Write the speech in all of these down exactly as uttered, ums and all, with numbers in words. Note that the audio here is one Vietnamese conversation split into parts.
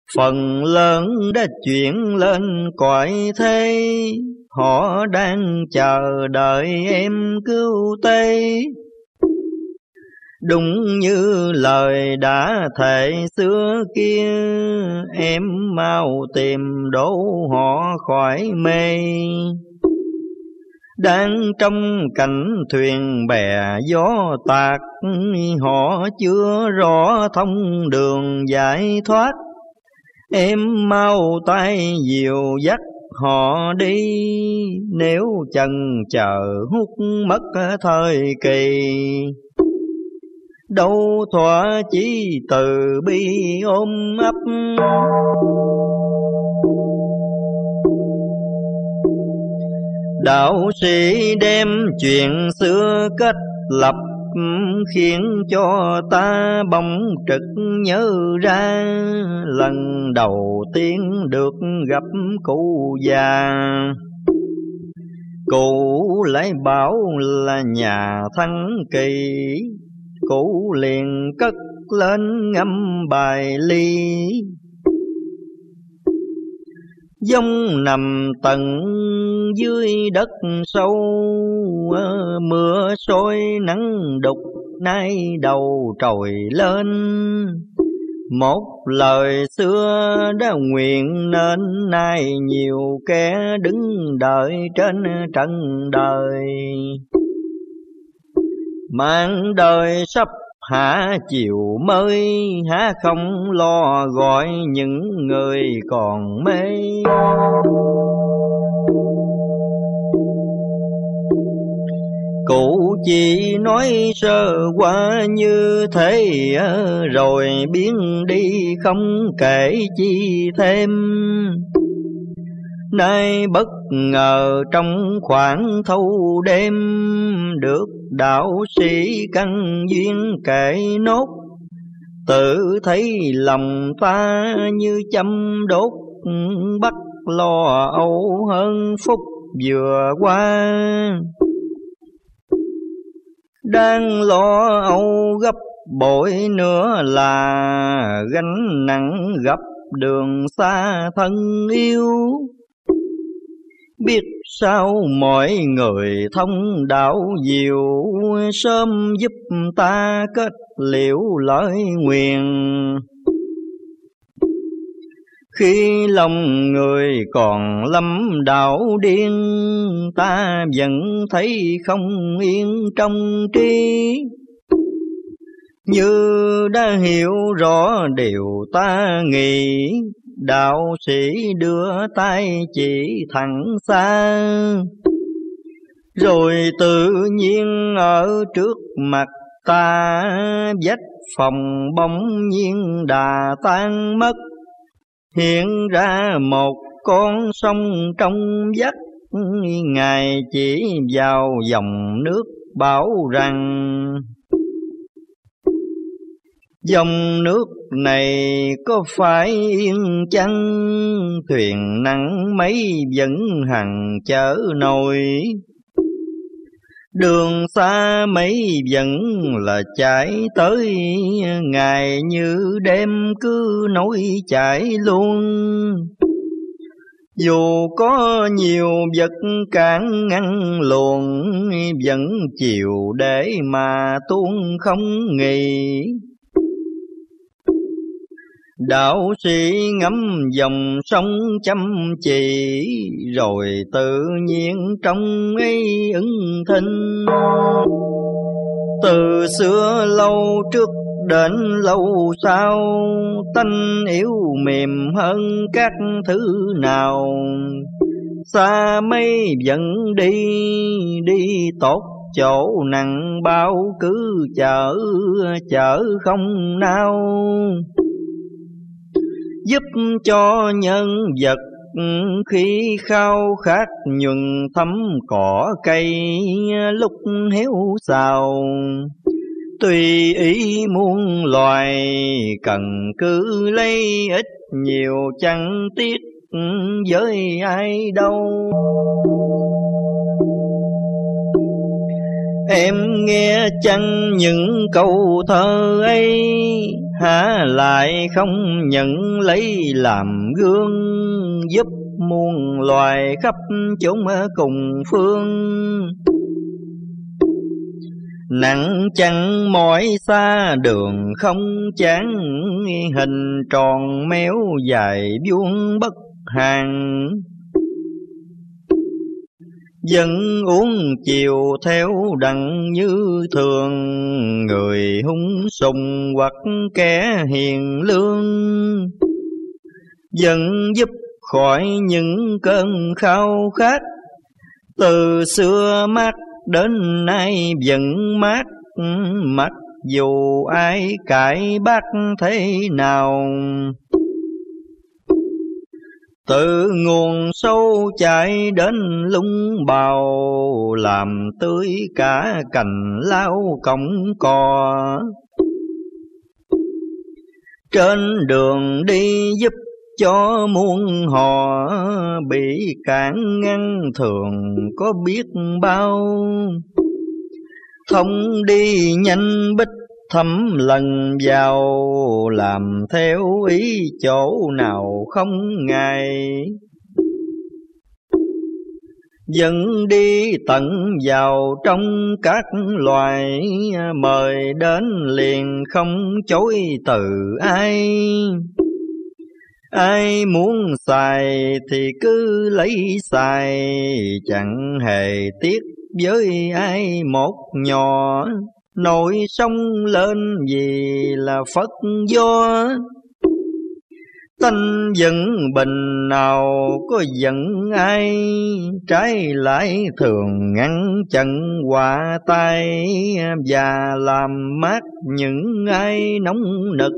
Phần lớn đã chuyển lên cõi thế, họ đang chờ đợi em cứu tế. Đúng như lời đã thề xưa kia, em mau tìm đổ họ khỏi mê. Đang trong cảnh thuyền bè gió tạc, họ chưa rõ thông đường giải thoát. Em mau tay dìu dắt họ đi, nếu chần chờ hút mất thời kỳ. Đâu thỏa chí từ bi ôm ấp, đạo sĩ đem chuyện xưa kết lập, khiến cho ta bỗng trực nhớ ra lần đầu tiên được gặp cụ già. Cụ lại bảo là nhà Thăng Kỳ, cụ liền cất lên ngâm bài ly. Dông nằm tận dưới đất sâu, mưa sôi nắng đục nay đầu trồi lên. Một lời xưa đã nguyện nên nay nhiều kẻ đứng đợi trên trần đời. Mạng đời sắp hạ chiều mới, há không lo gọi những người còn mê. Cụ chỉ nói sơ qua như thế, rồi biến đi không kể chi thêm. Nay bất ngờ trong khoảng thâu đêm, được đạo sĩ căn duyên kể nốt. Tự thấy lòng ta như châm đốt, bắt lo âu hơn phút vừa qua. Đang lo âu gấp bội nữa là, gánh nặng gấp đường xa thân yêu. Biết sao mọi người thông đạo diệu, sớm giúp ta kết liễu lời nguyện. Khi lòng người còn lâm đảo điên, ta vẫn thấy không yên trong trí. Như đã hiểu rõ điều ta nghĩ, đạo sĩ đưa tay chỉ thẳng xa. Rồi tự nhiên ở trước mặt ta, vách phòng bỗng nhiên đà tan mất. Hiện ra một con sông trong vắt, Ngài chỉ vào dòng nước bảo rằng: dòng nước này có phải yên chăng, thuyền nặng mấy vẫn hằng chở nổi. Đường xa mấy vẫn là chạy tới, ngày như đêm cứ nối chạy luôn. Dù có nhiều vật cản ngăn luồng, vẫn chịu để mà tuôn không nghỉ. Đạo sĩ ngắm dòng sông chăm chỉ, rồi tự nhiên trong ấy ứng thinh. Từ xưa lâu trước đến lâu sau, tánh yếu mềm hơn các thứ nào. Xa mây vẫn đi, đi tốt chỗ nặng bao cứ chở, chở không nao. Giúp cho nhân vật khi khao khát nhuần thấm cỏ cây lúc héo xào. Tùy ý muôn loài cần cứ lấy ít nhiều chẳng tiếc với ai đâu. Em nghe chăng những câu thơ ấy, há lại không nhận lấy làm gương, giúp muôn loài khắp chốn cùng phương. Nặng chăng mỏi xa đường không chán, hình tròn méo dài vuông bất hàng. Dân uống chiều theo đặng như thường, người hung sùng hoặc kẻ hiền lương. Dân giúp khỏi những cơn khao khát, từ xưa mát đến nay vẫn mát. Mặc dù ai cãi bác thế nào, từ nguồn sâu chảy đến lung bào, làm tươi cả cành lao cọng cò. Trên đường đi giúp cho muôn họ, bị cản ngăn thường có biết bao. Thông đi nhanh bích thấm lần vào, làm theo ý chỗ nào không ngại. Dẫn đi tận vào trong các loài, mời đến liền không chối từ ai. Ai muốn xài thì cứ lấy xài, chẳng hề tiếc với ai một nhỏ. Nổi sông lên vì là phất gió, tanh giận bình nào có giận ai. Trái lại thường ngăn chặn họa tai, và làm mát những ai nóng nực.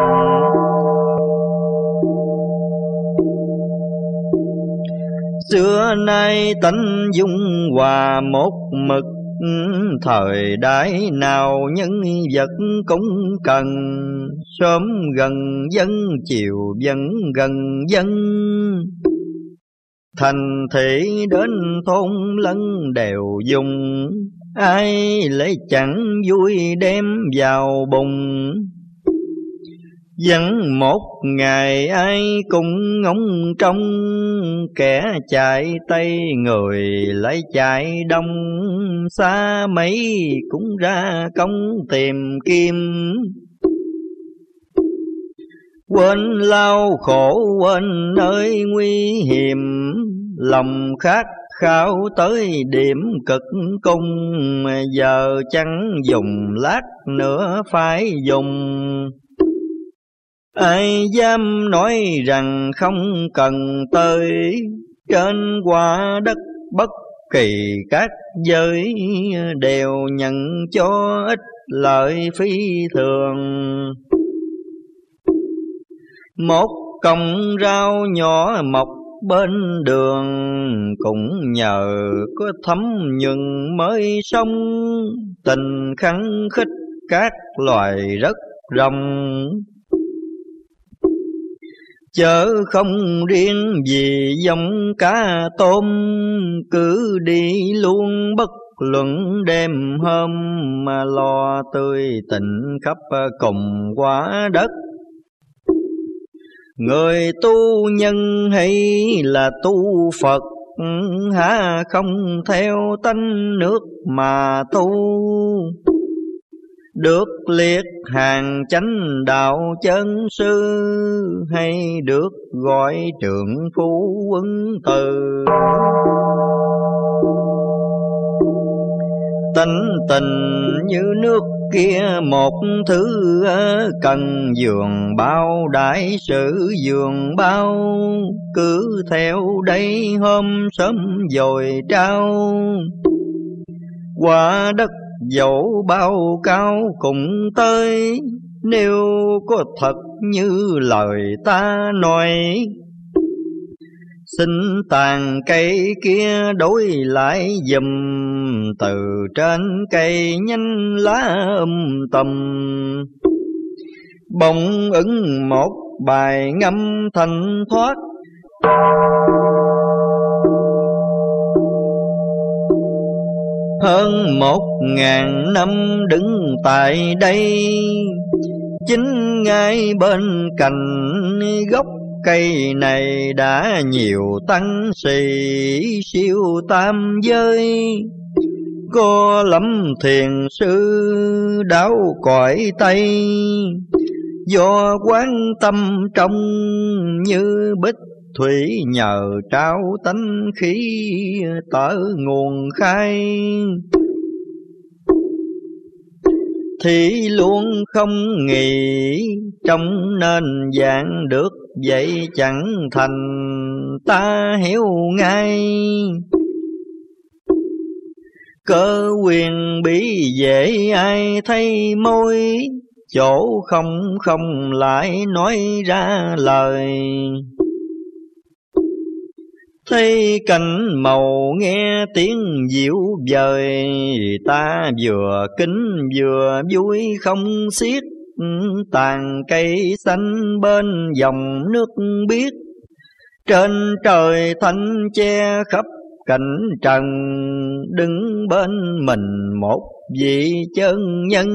Xưa nay tánh dung hòa một mực, thời đại nào nhân vật cũng cần. Sớm gần dân, chiều vẫn gần dân, thành thị đến thôn lân đều dùng. Ai lấy chẳng vui đem vào bụng, vẫn một ngày ai cũng ngóng trông. Kẻ chạy Tây người lấy chạy Đông, xa mấy cũng ra công tìm kim. Quên lao khổ quên nơi nguy hiểm, lòng khát khao tới điểm cực cung. Giờ chẳng dùng lát nữa phải dùng, ai dám nói rằng không cần tới. Trên quả đất bất kỳ các giới, đều nhận cho ích lợi phi thường. Một cọng rau nhỏ mọc bên đường, cũng nhờ có thấm nhuần mới sống. Tình khăng khích các loài rất rộng, chớ không riêng vì giống cá tôm. Cứ đi luôn bất luận đêm hôm, mà lo tươi tình khắp cùng quả đất. Người tu nhân hay là tu Phật, há không theo tánh nước mà tu. Được liệt hàng chánh đạo chân sư, hay được gọi trượng phu quân từ. Tánh tình như nước kia một thứ, cần giường bao đại sự giường bao. Cứ theo đây hôm sớm dồi trao, quả đất dẫu bao cao cũng tới. Nếu có thật như lời ta nói, xin tàn cây kia đối lại giùm. Từ trên cây nhanh lá um tùm, bỗng ứng một bài ngâm thanh thoát. Hơn một ngàn năm đứng tại đây, chính ngay bên cạnh gốc cây này đã nhiều tăng sĩ siêu tam giới. Có lắm thiền sư đáo cõi Tây, do quán tâm trong như bích thủy, nhờ trao tánh khí tở nguồn khai. Thì luôn không nghỉ trong nên dạng được vậy chẳng thành, ta hiểu ngay. Cơ quyền bí dễ ai thấy môi, chỗ không không lại nói ra lời. Thấy cảnh màu nghe tiếng dịu vời, ta vừa kính vừa vui không xiết. Tàn cây xanh bên dòng nước biếc, trên trời thanh che khắp cảnh trần. Đứng bên mình một vị chân nhân,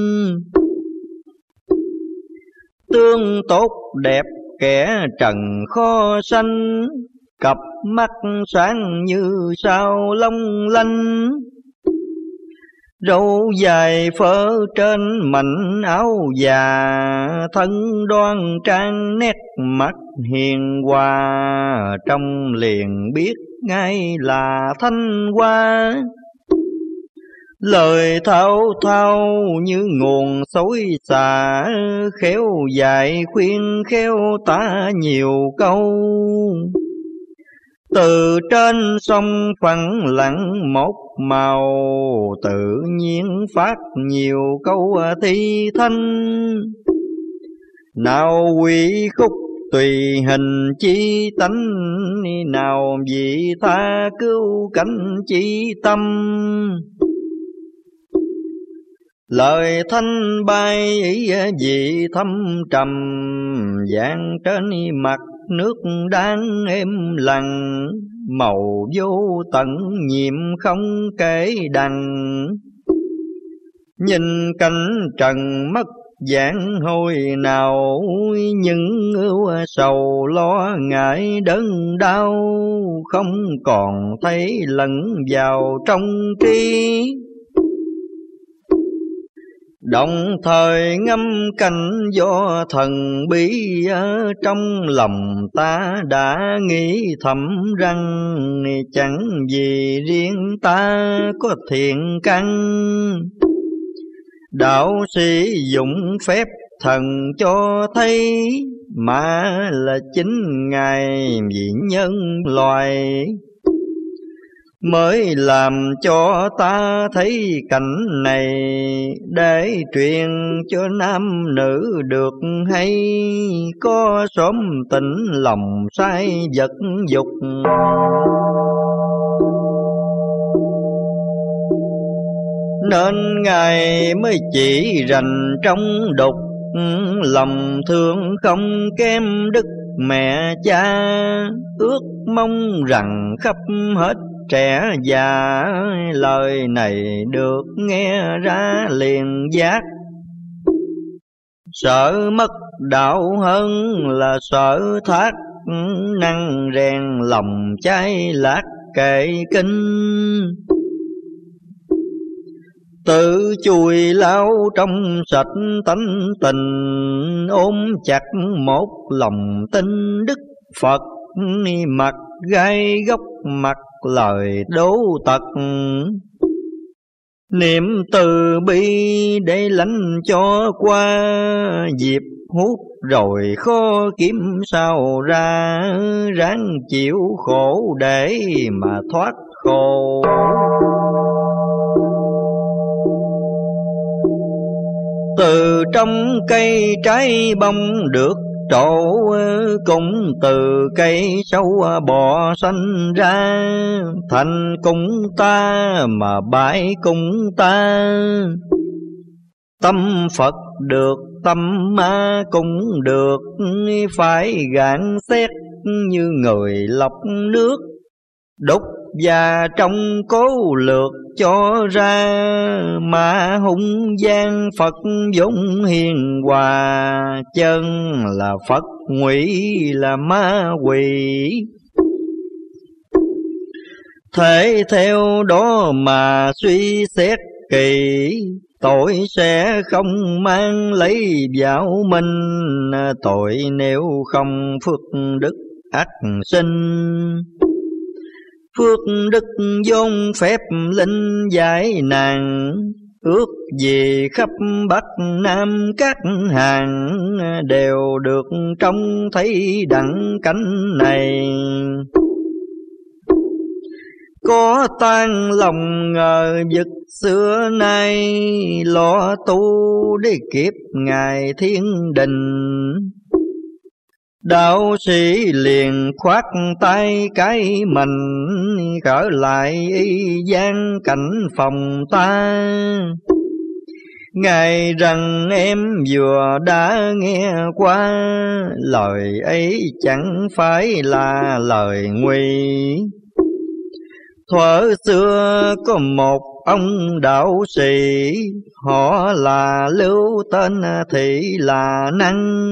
tương tốt đẹp kẻ trần khó sanh. Cặp mắt sáng như sao long lanh, râu dài phơ trên mảnh áo già. Thân đoan trang nét mặt hiền hòa, trong liền biết ngay là Thanh Hoa. Lời thao thao như nguồn xối xả, khéo dạy khuyên khéo ta nhiều câu. Từ trên sông phẳng lặng một màu, tự nhiên phát nhiều câu thi thanh. Nào quỷ khúc tùy hình chi tánh, nào vị tha cứu cánh chi tâm. Lời thanh bay vị thâm trầm, dạng trên mặt nước đang êm lặng. Màu vô tận nhiệm không kể đằng, nhìn cảnh trần mất dạng hồi nào. Nhưng ưu sầu lo ngại đớn đau, không còn thấy lẫn vào trong trí. Đồng thời ngâm cảnh do thần bí, ở trong lòng ta đã nghĩ thầm rằng. Chẳng vì riêng ta có thiện căn, đạo sĩ dụng phép thần cho thấy. Mà là chính Ngài vì nhân loài, mới làm cho ta thấy cảnh này. Để truyền cho nam nữ được hay, có xóm tỉnh lòng sai vật dục. Nên Ngài mới chỉ rành trong đục, lòng thương không kém đức mẹ cha. Ước mong rằng khắp hết trẻ già, lời này được nghe ra liền giác. Sợ mất đạo hơn là sợ thác, năng rèn lòng cháy lát kệ kinh. Tự chùi lao trong sạch tánh tình, ôm chặt một lòng tin Đức Phật. Mặt gai góc mặt lời đố tật, niệm từ bi để lánh cho qua. Dịp hút rồi khó kiếm sao ra, ráng chịu khổ để mà thoát khổ. Từ trong cây trái bông được trổ, cũng từ cây sâu bò xanh ra. Thành cung ta mà bãi cung ta, tâm Phật được tâm ma cũng được. Phải gạn xét như người lọc nước, đúc và trong cố lược cho ra, mà hung gian Phật vốn hiền hòa, chân là Phật ngụy là ma quỷ. Thể theo đó mà suy xét kỳ, tội sẽ không mang lấy vào mình, tội nếu không phước đức ắt sinh. Phước đức vốn phép linh giải nàng, ước gì khắp Bắc Nam các hàng, đều được trông thấy đặng cảnh này. Có tan lòng ngờ vực xưa nay, lo tu để kiếp ngài thiên đình. Đạo sĩ liền khoát tay cái mình, khởi lại y gian cảnh phòng ta. Ngài rằng em vừa đã nghe qua, lời ấy chẳng phải là lời nguy. Thuở xưa có một ông đạo sĩ, họ là Lưu tên thị là Năng.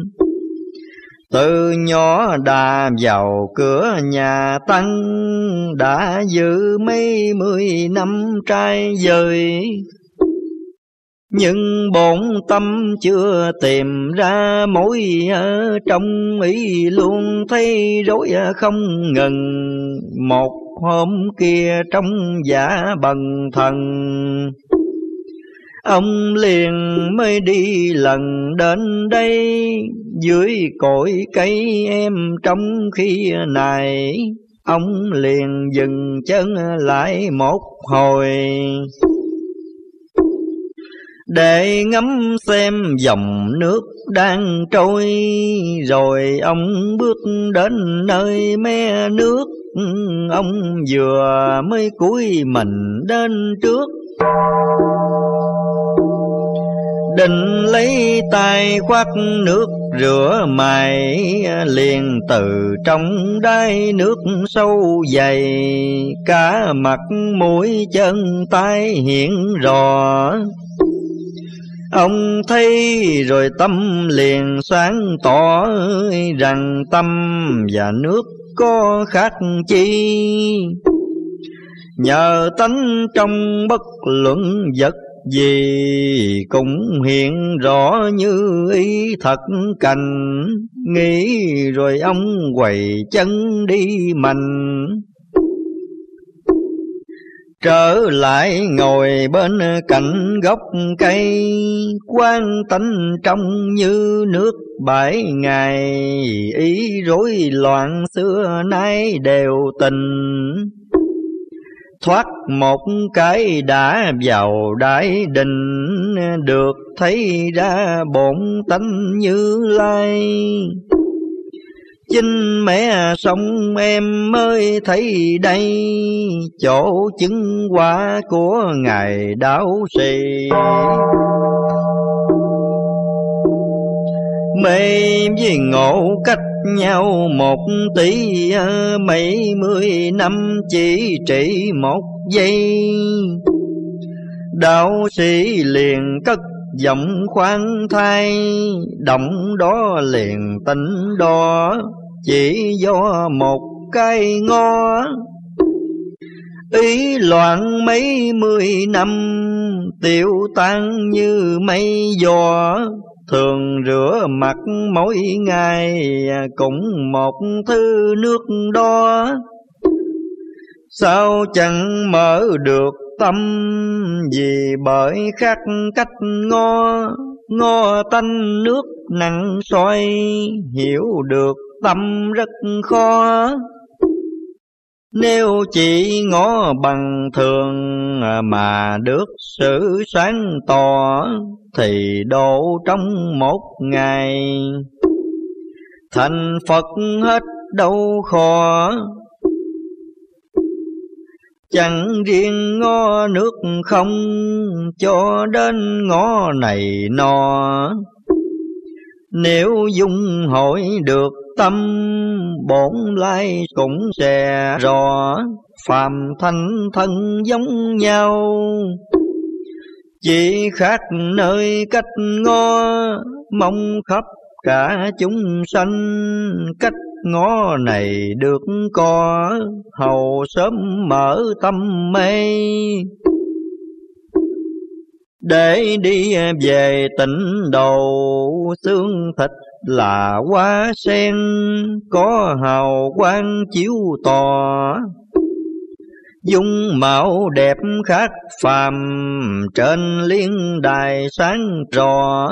Từ nhỏ đã vào cửa nhà Tăng, đã giữ mấy mươi năm trai dời. Nhưng bổn tâm chưa tìm ra mối ở trong ý, luôn thấy rối không ngừng. Một hôm kia trong giả bần thần, ông liền mới đi lần đến đây. Dưới cội cây em trong khi này, ông liền dừng chân lại một hồi, để ngắm xem dòng nước đang trôi. Rồi ông bước đến nơi mé nước, ông vừa mới cúi mình đến trước, định lấy tay khoát nước rửa mày. Liền từ trong đáy nước sâu dày, cả mặt mũi chân tay hiện rõ. Ông thấy rồi tâm liền sáng tỏ, rằng tâm và nước có khác chi. Nhờ tánh trong bất luận vật gì, cũng hiện rõ như ý thật cành. Nghĩ rồi ông quầy chân đi mạnh, trở lại ngồi bên cạnh gốc cây. Quán tánh trong như nước bảy ngày, ý rối loạn xưa nay đều tình. Thoát một cái đã vào đại đình, được thấy ra bổn tánh Như Lai. Chính mẹ sống em mới thấy đây, chỗ chứng quả của ngài đạo sĩ. Mê với ngộ cách nhau một tỷ, mấy mươi năm chỉ trị một giây. Đạo sĩ liền cất giọng khoan thai, động đó liền tỉnh đó, chỉ do một cái ngó. Ý loạn mấy mươi năm, tiêu tan như mây gió. Thường rửa mặt mỗi ngày, cũng một thứ nước đó. Sao chẳng mở được tâm, vì bởi khác cách ngó. Ngó tanh nước nặng soi, hiểu được tâm rất khó. Nếu chỉ ngó bằng thường mà được sự sáng tỏ, thì độ trong một ngày thành Phật hết đâu khó. Chẳng riêng ngó nước không, cho đến ngó này nọ. Nếu dung hội được tâm, bổn lai cũng sẽ rõ. phàm thanh thân giống nhau, chỉ khác nơi cách ngó, mong khắp cả chúng sanh cách ngó này được co, hầu sớm mở tâm mê. Để đi về tịnh độ, xương thịt là hoa sen, có hào quang chiếu tỏ, dung mạo đẹp khác phàm, trên liên đài sáng rò.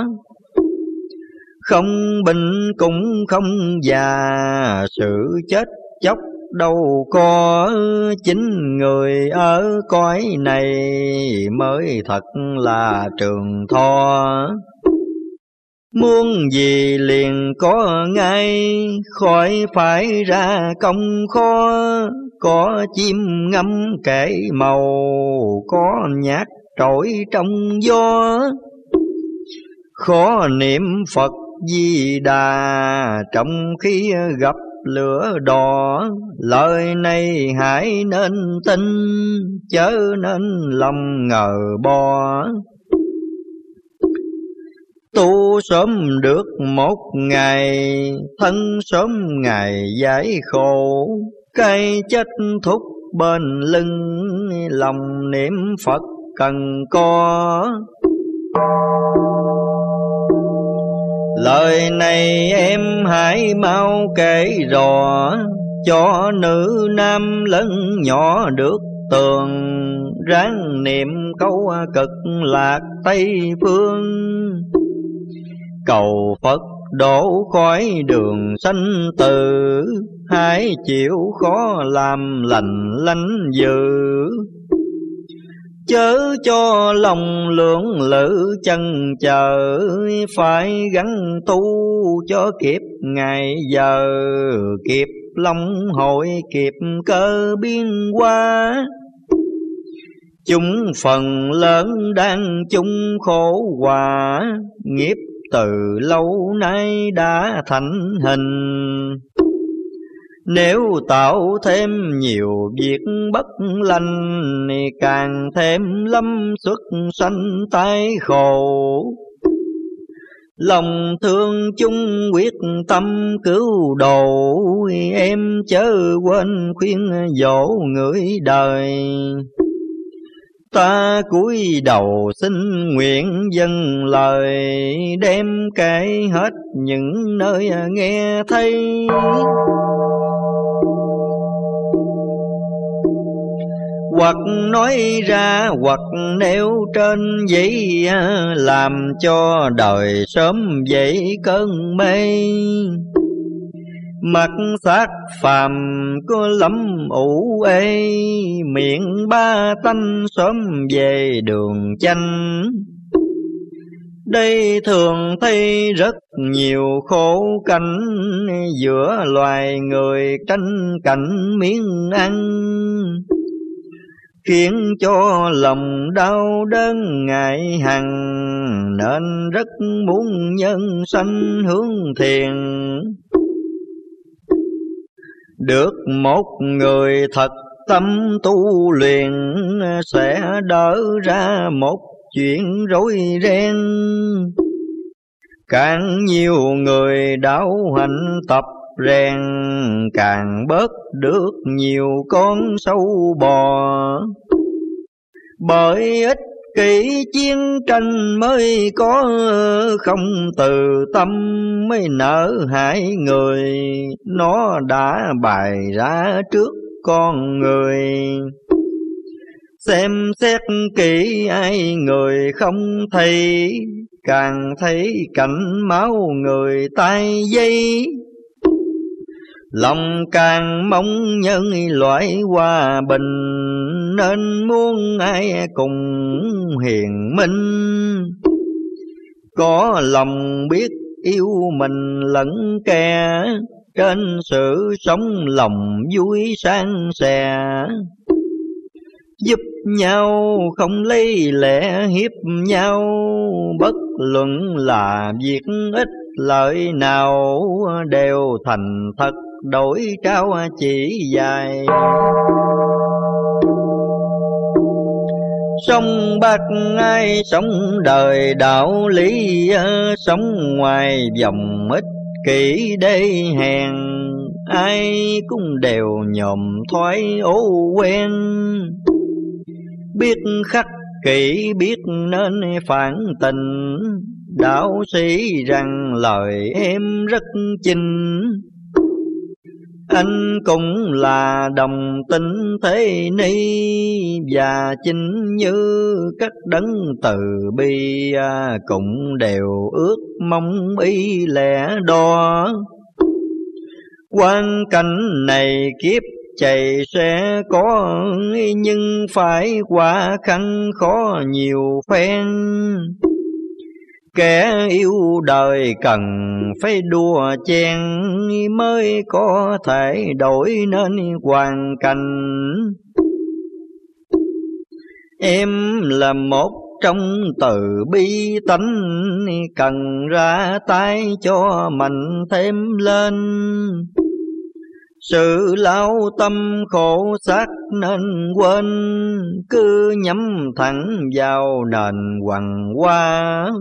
Không bệnh cũng không già, sự chết chóc đâu có, chính người ở cõi này mới thật là trường thọ. Muốn gì liền có ngay, khỏi phải ra công khó, có chim ngâm kể màu, có nhạc trỗi trong gió. Khó niệm Phật Di Đà trong khi gặp lửa đỏ, lời này hãy nên tin, chớ nên lòng ngờ bò. Tu sớm được một ngày, thân sớm ngày giải khổ, cái chết thúc bên lưng, lòng niệm Phật cần có. Lời này em hãy mau kể rõ, cho nữ nam lớn nhỏ được tường, ráng niệm câu cực lạc Tây phương. Cầu Phật đổ khỏi đường sanh tử, hãy chịu khó làm lành lánh dữ. Chớ cho lòng lưỡng lự chân chờ, phải gắng tu cho kịp ngày giờ, kịp long hội kịp cơ biến hóa. Chúng phần lớn đang chung khổ hòa, nghiệp từ lâu nay đã thành hình. Nếu tạo thêm nhiều việc bất lành, càng thêm lâm xuất sanh tai khổ. Lòng thương chung quyết tâm cứu độ, em chớ quên khuyên dỗ người đời. Ta cúi đầu xin nguyện dâng lời, đem kể hết những nơi nghe thấy. Hoặc nói ra hoặc nêu trên giấy, làm cho đời sớm dậy cơn mê. Mặt xác phàm có lắm ủ ê, miệng ba tanh sớm về đường chanh. Đây thường thấy rất nhiều khổ cảnh, giữa loài người tranh cạnh miếng ăn, khiến cho lòng đau đớn ngại hằng, nên rất muốn nhân sanh hướng thiền. Được một người thật tâm tu luyện, sẽ đỡ ra một chuyện rối ren. Càng nhiều người đạo hạnh tập rèn, càng bớt được nhiều con sâu bò. Bởi ích kỷ chiến tranh mới có, không từ tâm mới nở hại người. Nó đã bày ra trước con người, xem xét kỹ ai người không thấy, càng thấy cảnh máu người tay dây. Lòng càng mong nhân loại hòa bình, nên muốn ai cùng hiền minh. Có lòng biết yêu mình lẫn kẻ, trên sự sống lòng vui san sẻ. Giúp nhau không lấy lẽ hiếp nhau, bất luận là việc ích lợi nào, đều thành thật đổi trao chỉ dài. Sống bác ai sống đời đạo lý, sống ngoài vòng ích kỷ đê hèn, ai cũng đều nhòm thoái ố quen. Biết khắc kỷ biết nên phản tình, đạo sĩ rằng lời em rất chinh. Anh cũng là đồng tình thế ni, và chính như các đấng từ bi, cũng đều ước mong ý lẽ đó. Quan cảnh này kiếp chạy sẽ có, nhưng phải qua khăn khó nhiều phen. Kẻ yêu đời cần phải đua chen, mới có thể đổi nên hoàn cảnh. Em là một trong từ bi tánh, cần ra tay cho mạnh thêm lên. Sự lao tâm khổ xác nên quên, cứ nhắm thẳng vào nền hoằng hoa.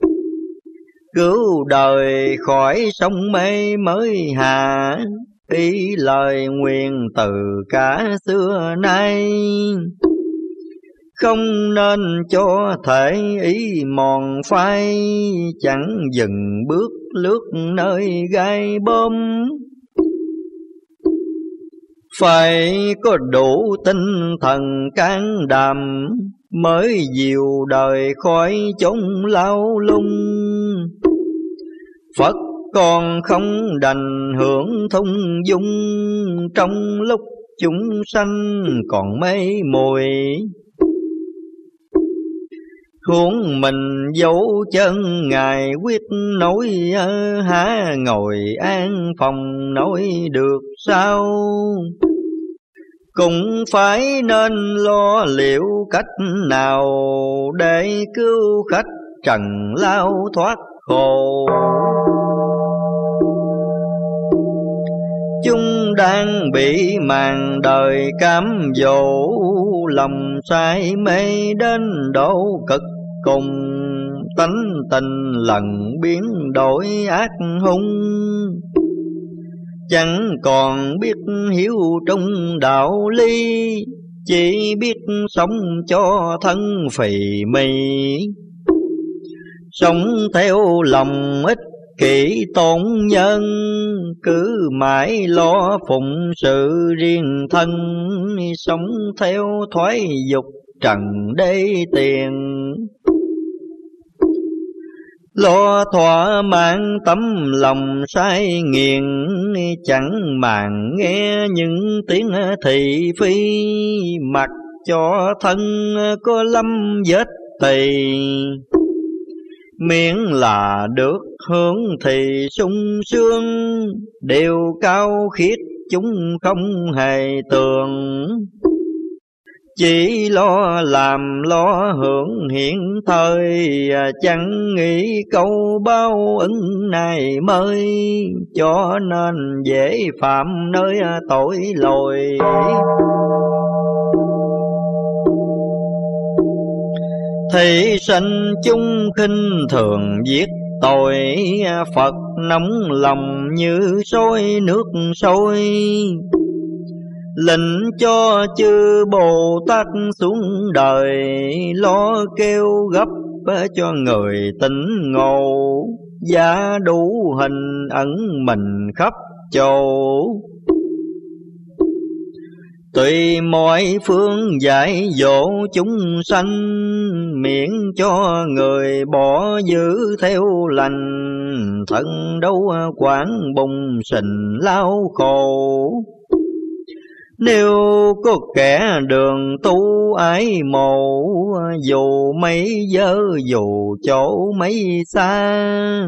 Cứu đời khỏi sông mê mới hà, ý lời nguyện từ cả xưa nay. Không nên cho thể ý mòn phai, chẳng dừng bước lướt nơi gai bom. Phải có đủ tinh thần can đảm, mới dìu đời khỏi chốn lao lung. Phật còn không đành hưởng thung dung, trong lúc chúng sanh còn mê muội. Huống mình dấu chân Ngài quyết nói, há ngồi an phòng nói được sao. Cũng phải nên lo liệu cách nào, để cứu khách trần lao thoát khổ. Chúng đang bị màn đời cám dỗ, lòng say mê đến độ cực cùng. Tánh tình lần biến đổi ác hung, chẳng còn biết hiếu trong đạo lý. Chỉ biết sống cho thân phì mì, sống theo lòng ích kỷ tôn nhân. Cứ mãi lo phụng sự riêng thân, sống theo thoái dục trần đê tiền. Lo thỏa mãn tấm lòng say nghiền, chẳng màng nghe những tiếng thị phi. Mặc cho thân có lâm vết tỳ, miễn là được hưởng thì sung sướng. Điều cao khiết chúng không hề tường, chỉ lo làm lo hưởng hiện thời. Chẳng nghĩ câu báo ứng này mới, cho nên dễ phạm nơi tội lỗi. Thị sanh chúng khinh thường giết tội, Phật nóng lòng như sôi nước sôi. Lệnh cho chư Bồ Tát xuống đời, lo kêu gấp cho người tỉnh ngộ. Giá đủ hình ẩn mình khắp châu, tùy mọi phương dạy dỗ chúng sanh. Miễn cho người bỏ giữ theo lành, thân đâu quán bùng sình lao khổ. Nếu có kẻ đường tu ái mộ, dù mấy dơ dù chỗ mấy xa,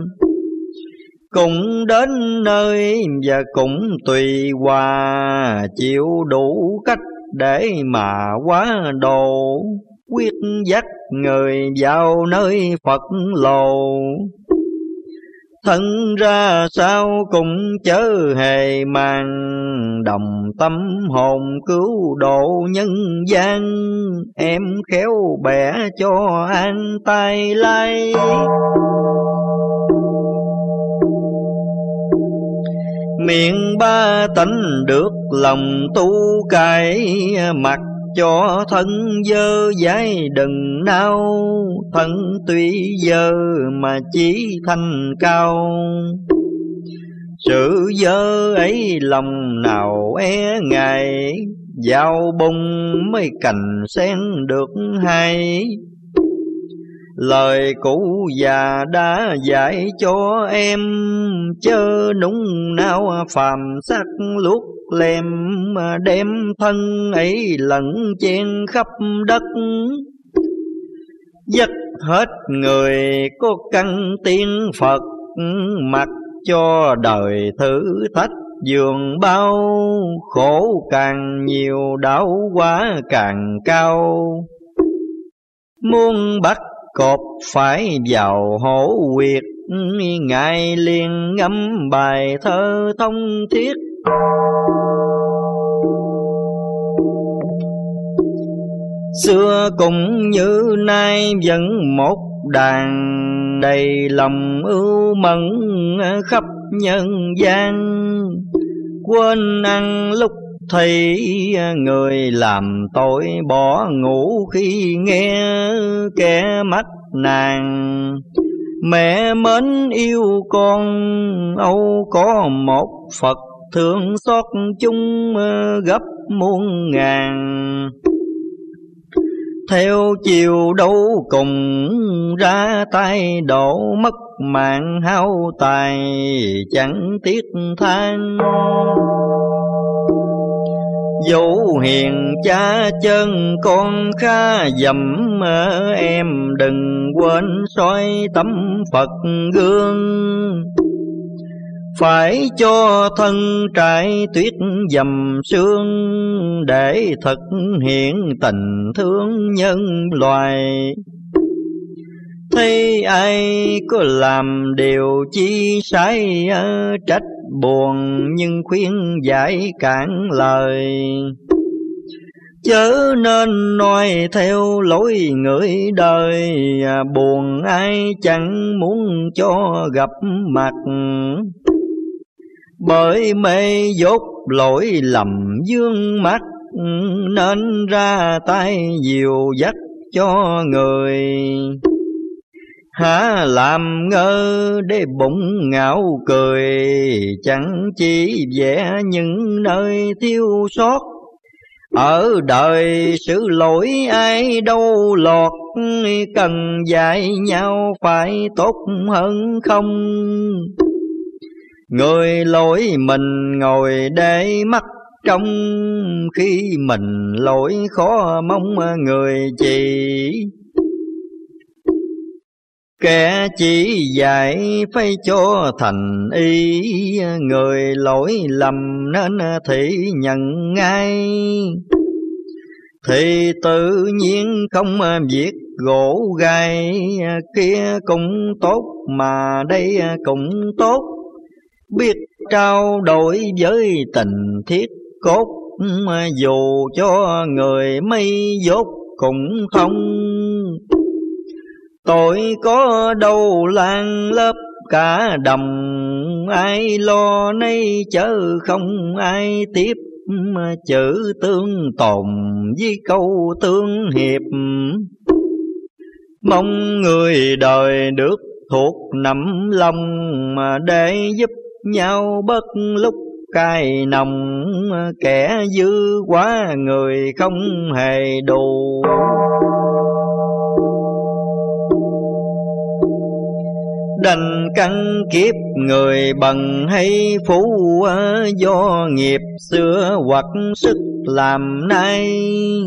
cũng đến nơi và cũng tùy hòa. Chịu đủ cách để mà hóa độ, quyết dắt người vào nơi Phật lồ. thân ra sao cũng chớ hề màng, đồng tâm hồn cứu độ nhân gian, em khéo bẻ cho an tay lai. Miệng ba tánh được lòng tu cải, mặc cho thân dơ dãi đừng nao, thân tuy dơ mà chỉ thanh cao. Sự dơ ấy lòng nào e ngại, dao bung mới cành sen được hay. Lời cũ già đã dạy cho em, chớ nung nao phàm sắc luốt lem, đem thân ấy lẫn chen khắp đất. Dắt hết người có căn tiên Phật, mặc cho đời thử thách giường bao. Khổ càng nhiều đau quá càng cao, muốn bắt cọp phải vào hổ huyệt, ngài liền ngâm bài thơ thông thiết. Xưa cũng như nay vẫn một đàn, đầy lòng ưu mẫn khắp nhân gian. Quên ăn lúc thấy người làm tội, bỏ ngủ khi nghe kẻ mắt nàng. Mẹ mến yêu con âu có một Phật, thương xót chúng gấp muôn ngàn. Theo chiều đâu cùng ra tay đổ, mất mạng hao tài chẳng tiếc than. Dẫu hiền cha chân con khá dầm, em đừng quên soi tấm Phật gương. Phải cho thân trải tuyết dầm sương, để thực hiện tình thương nhân loài. Thấy ai có làm điều chi sai, trách buồn nhưng khuyên giải cản lời. Chớ nên nói theo lối người đời, buồn ai chẳng muốn cho gặp mặt. Bởi mê dốt lỗi lầm dương mắt, nên ra tay dìu dắt cho người. Há làm ngơ để bụng ngạo cười, chẳng chỉ vẽ những nơi thiếu sót. Ở đời sự lỗi ai đâu lọt, cần dạy nhau phải tốt hơn không. Người lỗi mình ngồi để mắt trong, khi mình lỗi khó mong người chỉ. Kẻ chỉ dạy phải cho thành ý, người lỗi lầm nên thị nhận ngay. Thì tự nhiên không việc gỗ gai, kia cũng tốt mà đây cũng tốt. Biết trao đổi với tình thiết cốt, dù cho người mây dốt cũng không. Tôi có đâu lan lớp cả đồng, ai lo nay chớ không ai tiếp. Chữ tương tồn với câu tương hiệp, mong người đời được thuộc nắm lòng, mà để giúp nhau bất lúc cay nồng. Kẻ dư quá người không hề đủ, đành căn kiếp người bần hay phú. Do nghiệp xưa hoặc sức làm nay,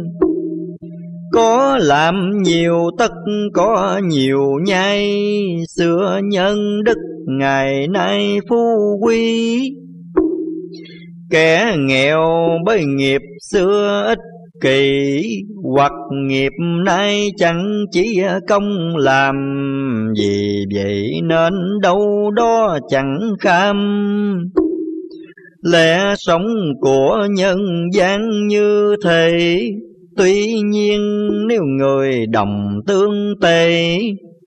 có làm nhiều tất có nhiều nhai. Xưa nhân đức ngày nay phú quý, kẻ nghèo bởi nghiệp xưa ít kỳ, hoặc nghiệp nay chẳng chỉ công làm, vì vậy nên đâu đó chẳng kham. Lẽ sống của nhân gian như thế, tuy nhiên nếu người đồng tương tệ,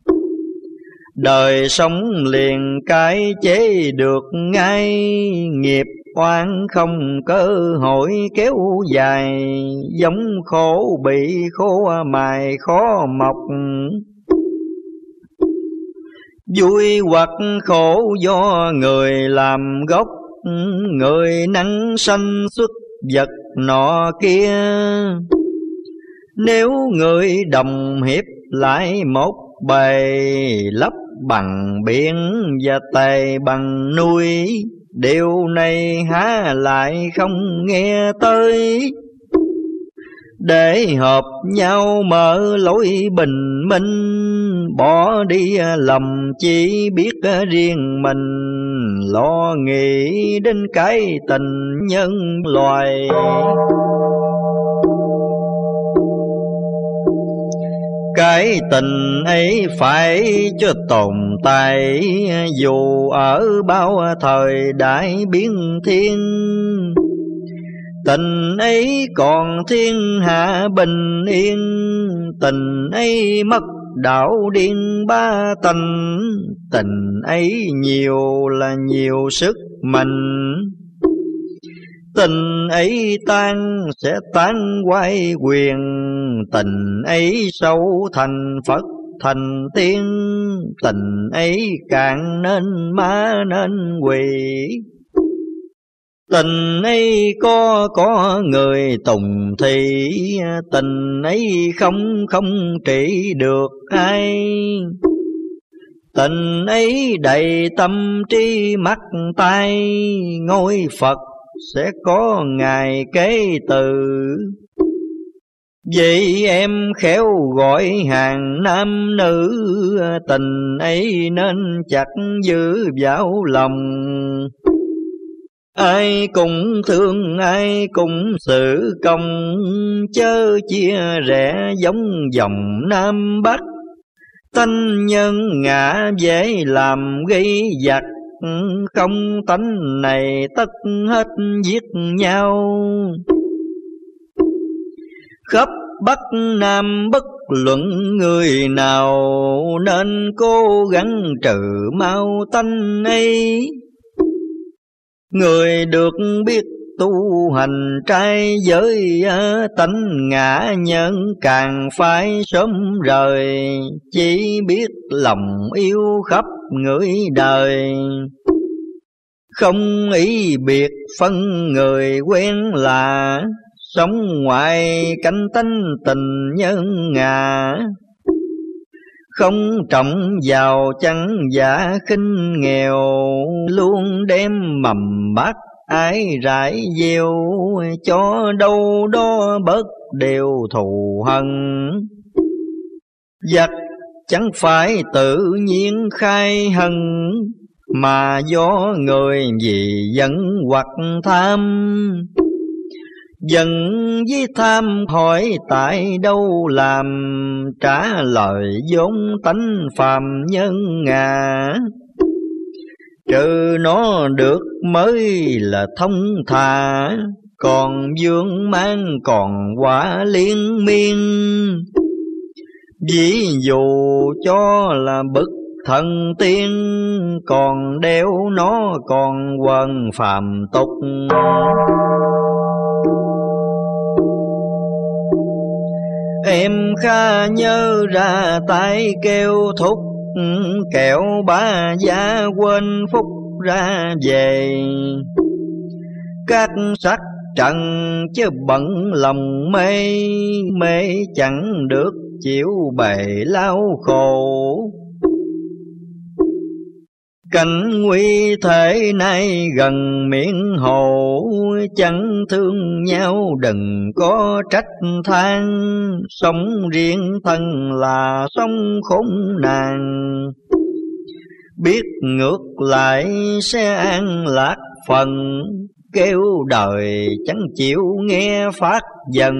đời sống liền cái chế được ngay. Nghiệp oan không cơ hội kéo dài, giống khổ bị khô mài khó mọc. Vui hoặc khổ do người làm gốc, người năng sanh xuất vật nọ kia. Nếu người đồng hiệp lại một bề, lấp bằng biển và tề bằng núi, điều này há lại không nghe tới. Để hợp nhau mở lối bình minh, bỏ đi lầm chỉ biết riêng mình, lo nghĩ đến cái tình nhân loài. Cái tình ấy phải cho tồn tại, dù ở bao thời đại biến thiên. Tình ấy còn thiên hạ bình yên, tình ấy mất đạo điên ba tánh. Tình ấy nhiều là nhiều sức mạnh, tình ấy tan sẽ tan quay quyền. Tình ấy sâu thành Phật thành tiên, tình ấy càng nên ma nên quỷ. Tình ấy có có người tùng thị, tình ấy không không trị được ai. Tình ấy đầy tâm trí mắt tay, ngôi Phật sẽ có ngày kế từ. Vậy em khéo gọi hàng nam nữ, tình ấy nên chặt giữ vào lòng. Ai cũng thương ai cũng xử công, chớ chia rẽ giống dòng Nam Bắc. Tánh nhân ngã dễ làm gây giặc, không tánh này tất hết giết nhau. Khắp Bắc Nam bất luận người nào, nên cố gắng trừ mau tánh ấy. Người được biết tu hành trai giới, tánh ngã nhân càng phải sớm rời. Chỉ biết lòng yêu khắp người đời, không ý biệt phân người quen lạ. Sống ngoài canh tánh tình nhân ngà, không trọng giàu chẳng giả khinh nghèo. Luôn đem mầm bát ái rải gieo, cho đâu đó bớt đều thù hận. Giặc chẳng phải tự nhiên khai hận, mà do người vì giận hoặc tham. Giận với tham hỏi tại đâu làm, trả lời vốn tánh phàm nhân ngà. Trừ nó được mới là thông thà, còn vương mang còn quả liên miên. Ví dụ cho là bậc thần tiên, còn đeo nó còn quần phàm tục. Em kha nhớ ra tay kêu thúc, kẹo ba gia quên phúc ra về. Các sắc trần chứ bận lòng mê, mê chẳng được chịu bề lao khổ. Cảnh nguy thể nay gần miệng hồ, chẳng thương nhau đừng có trách than. Sống riêng thân là sống khốn nạn, biết ngược lại sẽ an lạc phần. kêu đời chẳng chịu nghe phát dần.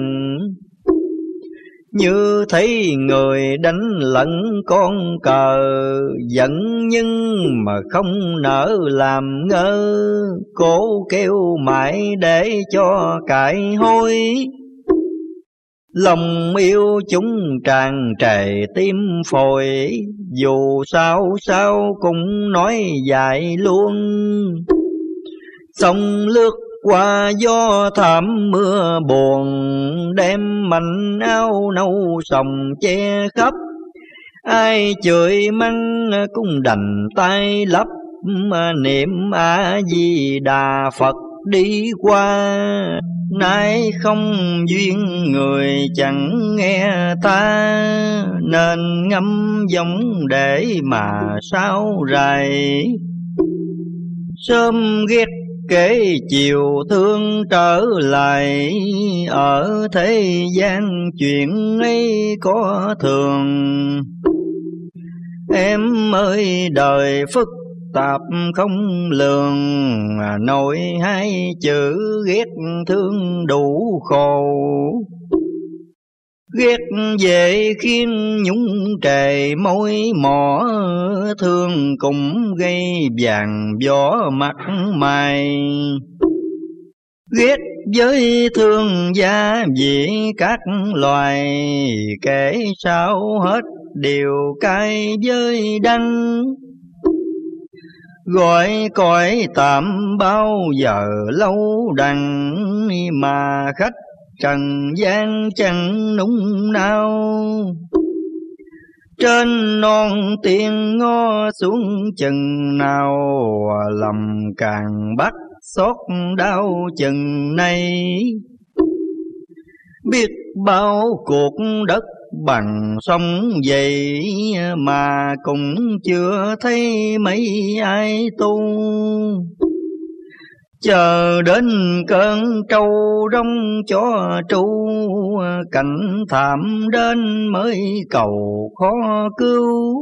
Như thấy người đánh lẫn con cờ, giận nhưng mà không nỡ làm ngơ, cố kêu mãi để cho cãi hối. Lòng yêu chúng tràn trề tim phổi, dù sao sao cũng nói dài luôn. Sông lướt qua gió thảm mưa buồn, đem mảnh áo nâu sòng che khắp. Ai chửi mắng cũng đành tay lấp, niệm A Di Đà Phật đi qua. Nay không duyên người chẳng nghe ta, nên ngâm giống để mà sao rài. Sớm ghét kể chiều thương trở lại, ở thế gian chuyện ấy có thường. Em ơi đời phức tạp không lường, nói hai chữ ghét thương đủ khổ. Ghét về khiến nhúng trề môi mỏ, thương cũng gây vàng gió mặt mày. Ghét với thương gia vị các loài, kể sao hết điều cay với đắng. Gọi cõi tạm bao giờ lâu đằng, mà khách trần gian chẳng nung nao. Trên non tiên ngó xuống chừng nào, lòng càng bắt xót đau chừng này. Biết bao cuộc đất bằng sông dày, mà cũng chưa thấy mấy ai tu. Chờ đến cơn trâu rong cho tru, cảnh thảm đến mới cầu khó cứu.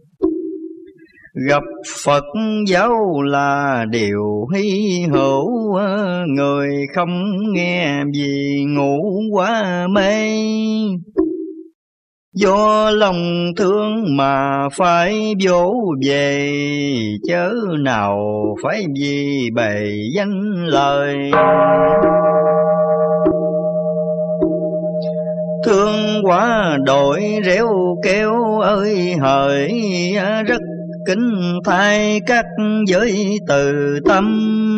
Gặp Phật giáo là điều hy hữu, người không nghe vì ngủ quá mê. Do lòng thương mà phải vỗ về, chớ nào phải vì bề danh lời. Thương quá đổi réo kêu ơi hỡi, rất kính thay các giới từ tâm.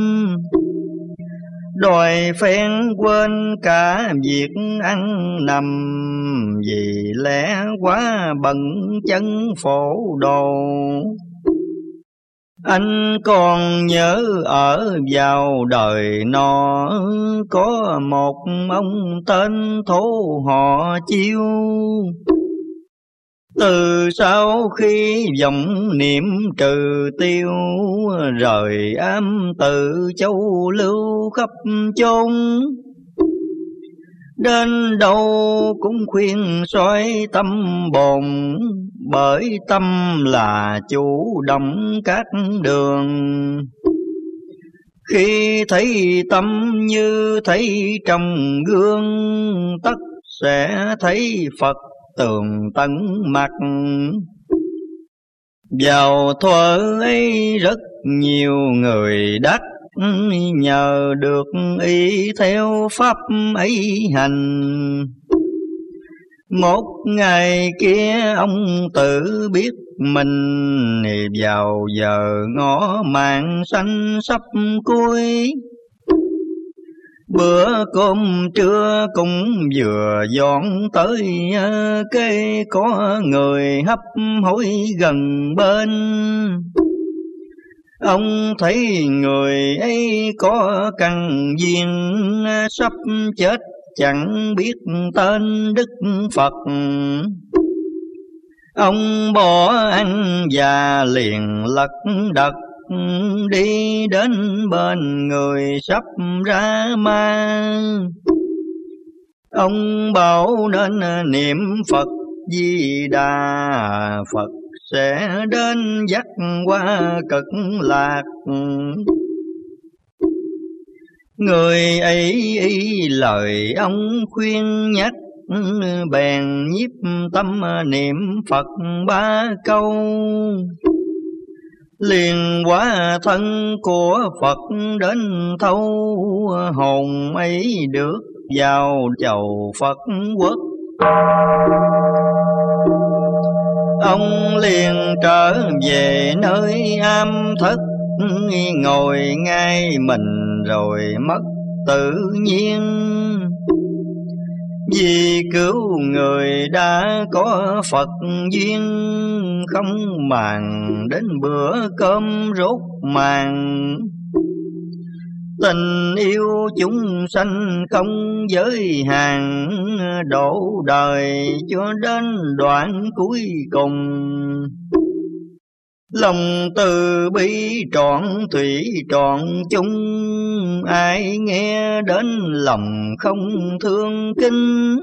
Đòi phen quên cả việc ăn nằm, vì lẽ quá bận chân phổ đồ. Anh còn nhớ ở vào đời nọ, có một ông tên thố họ Chiêu. Từ sau khi vọng niệm trừ tiêu, rời ám tự châu lưu khắp chốn. Đến đâu cũng khuyên soi tâm bồn, bởi tâm là chủ động các đường. Khi thấy tâm như thấy trong gương, tất sẽ thấy Phật tường tận mặt. Vào thuở ấy rất nhiều người đắc, nhờ được y theo pháp ấy hành. Một ngày kia ông tự biết mình, vào giờ ngõ mạng xanh sắp cuối. Bữa cơm trưa cũng vừa dọn tới, cái có người hấp hối gần bên. Ông thấy người ấy có căn duyên, sắp chết chẳng biết tên Đức Phật. Ông bỏ ăn và liền lật đật, đi đến bên người sắp ra ma. Ông bảo nên niệm Phật Di Đà, Phật sẽ đến dắt qua cực lạc. Người ấy y lời ông khuyên nhắc, bèn nhiếp tâm niệm Phật ba câu. Liền hóa thân của Phật đến thâu, hồn ấy được vào chầu Phật quốc. Ông liền trở về nơi am thất, ngồi ngay mình rồi mất tự nhiên. Vì cứu người đã có Phật duyên, không màng đến bữa cơm rốt màng. Tình yêu chúng sanh không giới hạn, độ đời cho đến đoạn cuối cùng. Lòng từ bi trọn thủy trọn chung, ai nghe đến lòng không thương kính.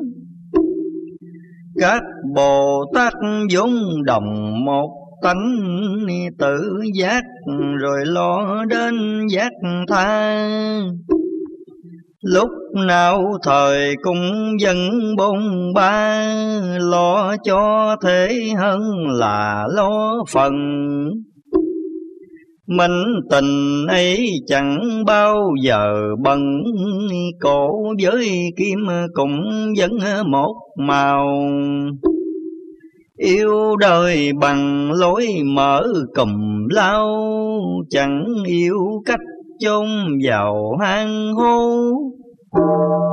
Các Bồ Tát vốn đồng một tánh, tự giác rồi lo đến giác tha. Lúc nào thời cũng dân bôn ba, lo cho thế hơn là lo phần. Mình tình ấy chẳng bao giờ bận, cổ với kim cũng vẫn một màu. Yêu đời bằng lối mở cùm lao, chẳng yêu cách chôn vào hang hố.